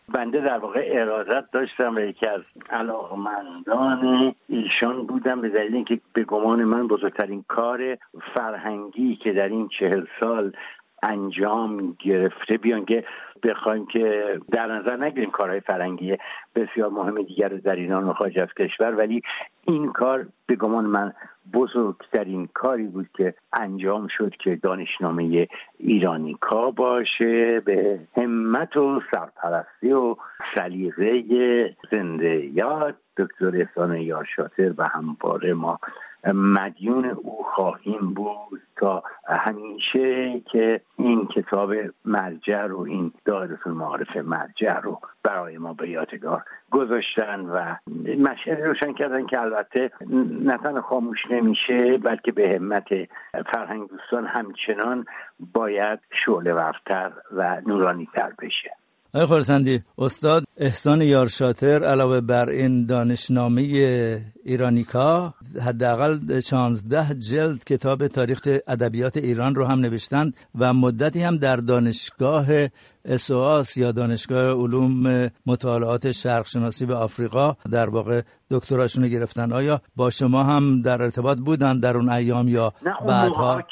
بنده در واقع ارادت داشتم و یکی از علاقمندان ایشان بودم، به دلیل اینکه به گمان من بزرگترین کار فرهنگی که در این 40 سال انجام گرفته، بیان که بخوایم که در نظر نگیریم کارهای فرهنگی بسیار مهم دیگر در ایران و خارج از کشور، ولی این کار به گمان من بزرگترین کاری بود که انجام شد که دانشنامه ایرانیکا باشه، به همت و سرپرستی و سلیقه زنده یاد دکتر احسان یارشاتر و همواره ما مدیون او خواهیم بود تا همیشه که این کتاب مرجع رو، این دایره المعارف مرجع رو برای ما به یادگار گذاشتن و مشعل روشن کردن که البته نه تنها خاموش نمیشه، بلکه به همت فرهنگ دوستان همچنان باید شعله ورتر و نورانی‌تر بشه. آقای خراسندی، استاد احسان یارشاتر علاوه بر این دانشنامه ایرانیکا حداقل 16 جلد کتاب تاریخ ادبیات ایران رو هم نوشتند و مدتی هم در دانشگاه SOAS یا دانشگاه علوم مطالعات شرق شناسی و آفریقا در واقع دکتراشون گرفتن. آیا با شما هم در ارتباط بودن در اون ایام یا بعدها؟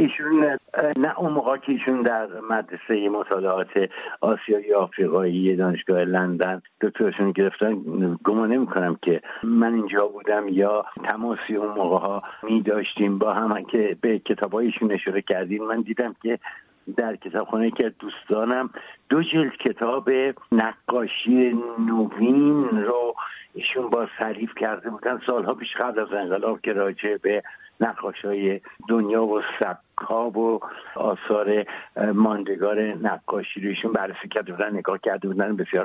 نه اون موقع که ایشون در مدرسه مطالعات آسیایی آفریقایی دانشگاه لندن دکتراشون گرفتن، گمان نمی‌کنم که من اینجا بودم یا تماسی اون موقع ها می داشتیم با هم که به کتابایشون اشاره کردیم. من دیدم که در کتابخانه که دوستانم 2 جلد کتاب نقاشی نوین رو ایشون با تعریف کرده بودن سالها پیش قبل از انقلاب که راجع به نقاشای دنیا و سبک‌ها و آثار ماندگار نقاشی رو ایشون بررسی کرده بودن، نگاه کرده بودن، بسیار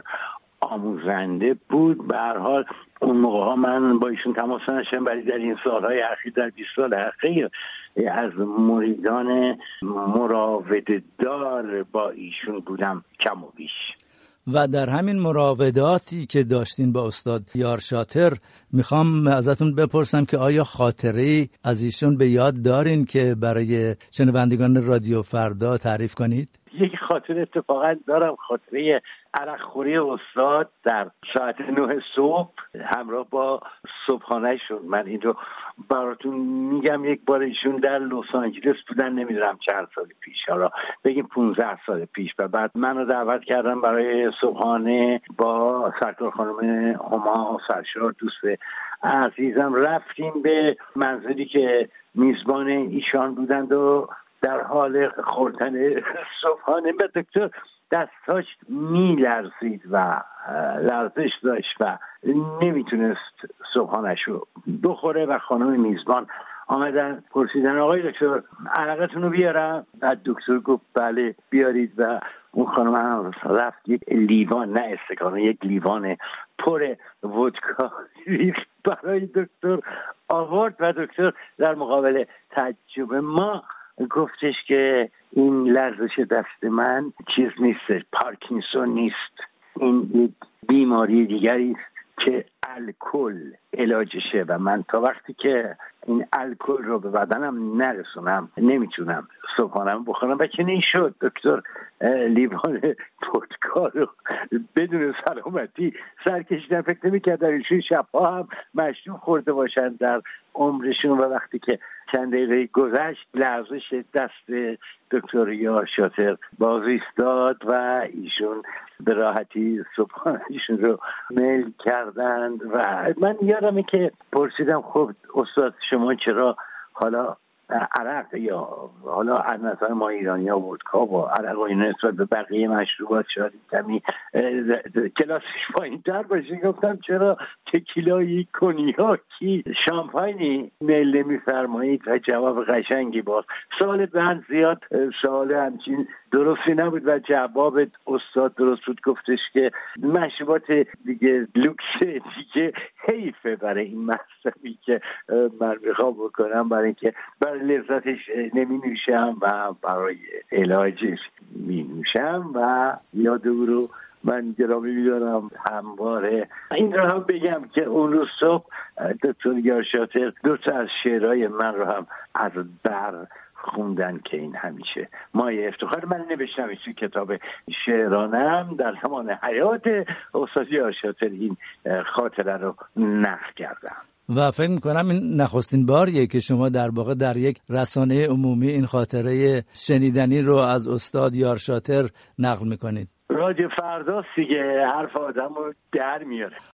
آموزنده بود. به هر حال اون موقع ها من با ایشون تماس نداشتم، ولی در این سالهای اخیر، در 20 سال اخیر، از مریدان مراوده دار با ایشون بودم کم و بیش. و در همین مراوداتی که داشتین با استاد یارشاتر میخوام ازتون بپرسم که آیا خاطره‌ای از ایشون به یاد دارین که برای شنوندگان رادیو فردا تعریف کنید؟ یک خاطره اتفاقا دارم، خاطره عرق خوری استاد در ساعت 9 صبح همراه با صبحانه شد. من این رو براتون میگم. یک بار ایشون در لس آنجلس بودن، نمیدونم چند سال پیش، حالا بگیم 15 سال پیش، و بعد منو دعوت کردن برای صبحانه با سرکار خانم هما سرشار دوست عزیزم. رفتیم به منزلی که میزبان ایشان بودند و در حال خوردن صبحانه به دکتر دستاش میلرزید و لرزش داشت و نمیتونست صبحانش رو بخوره و خانم میزبان آمدن پرسیدن آقای دکتر عرقتون رو بیارم؟ بعد دکتر گفت بله بیارید و اون خانم هم رفت یک لیوان، نه استکان، یک لیوان پر ودکا برای دکتر آورد و دکتر در مقابل تعجب ما گفتش که این لرزش دست من چیز نیست، پارکینسون نیست، این یک بیماری دیگری است که الکل علاجشه و من تا وقتی که این الکل رو به بدنم نرسونم نمیتونم صبحانم بخورم. و چنین شد. دکتر لیوان ودکا رو بدون سلامتی سر کشیدن. فکر نمی‌کرد در این شب‌ها هم مشروب خورده باشن در عمرشون و وقتی که چند دقیقه گذشت لرزش دست دکتر یارشاتر باز ایستاد و ایشون به راحتی صبحانه‌شون رو میل کردند و من یادمه که پرسیدم خب استاد شما چرا حالا عرق یا حالا از نظر ما ایرانی‌ها ودکا و عرق و این نسبت به بقیه مشروبات شاید کمی کلاسش پایین‌تر باشه؟ گفتم چرا تکیلایی، کنیاکی، شامپاینی میل نمی‌فرمایید و جواب قشنگی بود. سوال بعد زیاد سوال همچین درستی نبود و جواب استاد درست بود. گفتش که مشروبات دیگه لوکس دیگه حیفه برای این مصرفی که من میخوام بکنم، برای اینکه برای لذتش نمی نوشم و برای علاجش می نوشم و یاد او رو من گرامی میدارم همواره. این رو هم بگم که اون روز صبح دکتر یارشاتر 2 تا از شعرهای من رو هم از بر خوندن که این همیشه مایه افتخار. من نوشتم تو کتاب شعرانم در زمان حیات استاد یارشاتر این خاطره رو نقل کردم و فکر میکنم این نخستین باریه که شما در واقع در یک رسانه عمومی این خاطره شنیدنی رو از استاد یارشاتر نقل میکنید. راجع فرداست دیگه، حرف آدم رو در میاره.